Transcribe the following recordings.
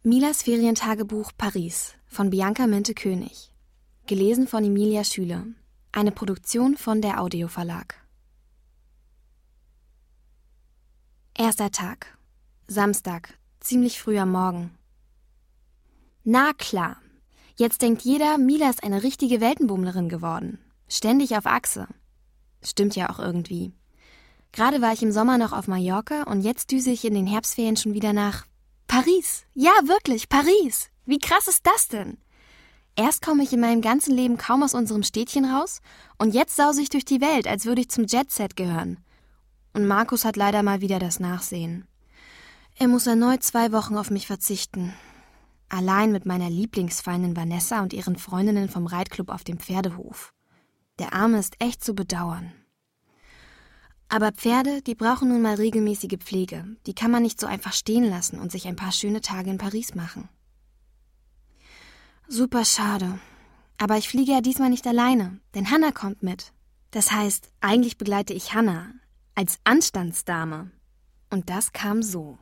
Milas Ferientagebuch Paris von Bianca Minte-König. Gelesen von Emilia Schüler. Eine Produktion von der Audio Verlag. Erster Tag. Samstag, ziemlich früh am Morgen. Na klar, jetzt denkt jeder, Mila ist eine richtige Weltenbummlerin geworden. Ständig auf Achse. Stimmt ja auch irgendwie. Gerade war ich im Sommer noch auf Mallorca und jetzt düse ich in den Herbstferien schon wieder nach Paris. Ja, wirklich, Paris. Wie krass ist das denn? Erst komme ich in meinem ganzen Leben kaum aus unserem Städtchen raus und jetzt sause ich durch die Welt, als würde ich zum Jet-Set gehören. Und Markus hat leider mal wieder das Nachsehen. Er muss erneut 2 Wochen auf mich verzichten. Allein mit meiner Lieblingsfeindin Vanessa und ihren Freundinnen vom Reitclub auf dem Pferdehof. Der Arme ist echt zu bedauern. Aber Pferde, die brauchen nun mal regelmäßige Pflege. Die kann man nicht so einfach stehen lassen und sich ein paar schöne Tage in Paris machen. Super schade. Aber ich fliege ja diesmal nicht alleine, denn Hannah kommt mit. Das heißt, eigentlich begleite ich Hannah als Anstandsdame. Und das kam so.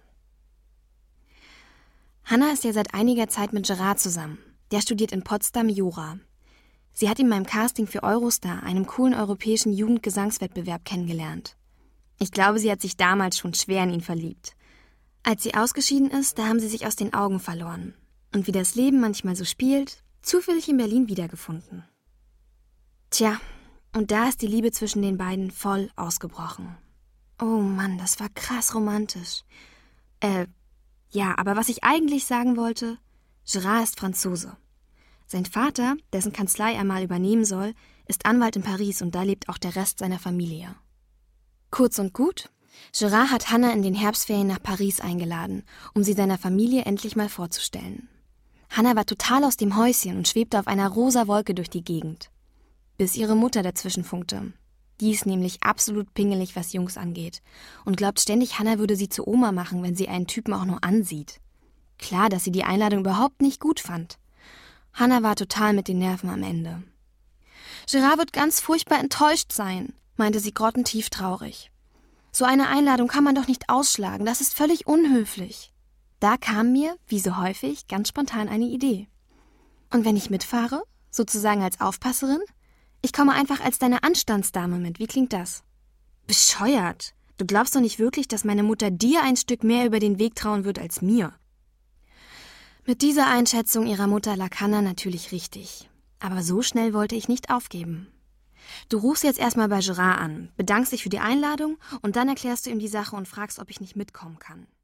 Hannah ist ja seit einiger Zeit mit Gerard zusammen. Der studiert in Potsdam Jura. Sie hat ihn beim Casting für Eurostar, einem coolen europäischen Jugendgesangswettbewerb, kennengelernt. Ich glaube, sie hat sich damals schon schwer in ihn verliebt. Als sie ausgeschieden ist, da haben sie sich aus den Augen verloren. Und wie das Leben manchmal so spielt, zufällig in Berlin wiedergefunden. Tja, und da ist die Liebe zwischen den beiden voll ausgebrochen. Oh Mann, das war krass romantisch. Ja, aber was ich eigentlich sagen wollte, Gerard ist Franzose. Sein Vater, dessen Kanzlei er mal übernehmen soll, ist Anwalt in Paris und da lebt auch der Rest seiner Familie. Kurz und gut, Gerard hat Hannah in den Herbstferien nach Paris eingeladen, um sie seiner Familie endlich mal vorzustellen. Hannah war total aus dem Häuschen und schwebte auf einer rosa Wolke durch die Gegend. Bis ihre Mutter dazwischen funkte. Die ist nämlich absolut pingelig, was Jungs angeht und glaubt ständig, Hannah würde sie zu Oma machen, wenn sie einen Typen auch nur ansieht. Klar, dass sie die Einladung überhaupt nicht gut fand. Hannah war total mit den Nerven am Ende. Gerard wird ganz furchtbar enttäuscht sein, meinte sie grottentief traurig. So eine Einladung kann man doch nicht ausschlagen, das ist völlig unhöflich. Da kam mir, wie so häufig, ganz spontan eine Idee. Und wenn ich mitfahre, sozusagen als Aufpasserin? Ich komme einfach als deine Anstandsdame mit, wie klingt das? Bescheuert! Du glaubst doch nicht wirklich, dass meine Mutter dir ein Stück mehr über den Weg trauen wird als mir. Mit dieser Einschätzung ihrer Mutter lag Hannah natürlich richtig. Aber so schnell wollte ich nicht aufgeben. Du rufst jetzt erstmal bei Gerard an, bedankst dich für die Einladung und dann erklärst du ihm die Sache und fragst, ob ich nicht mitkommen kann.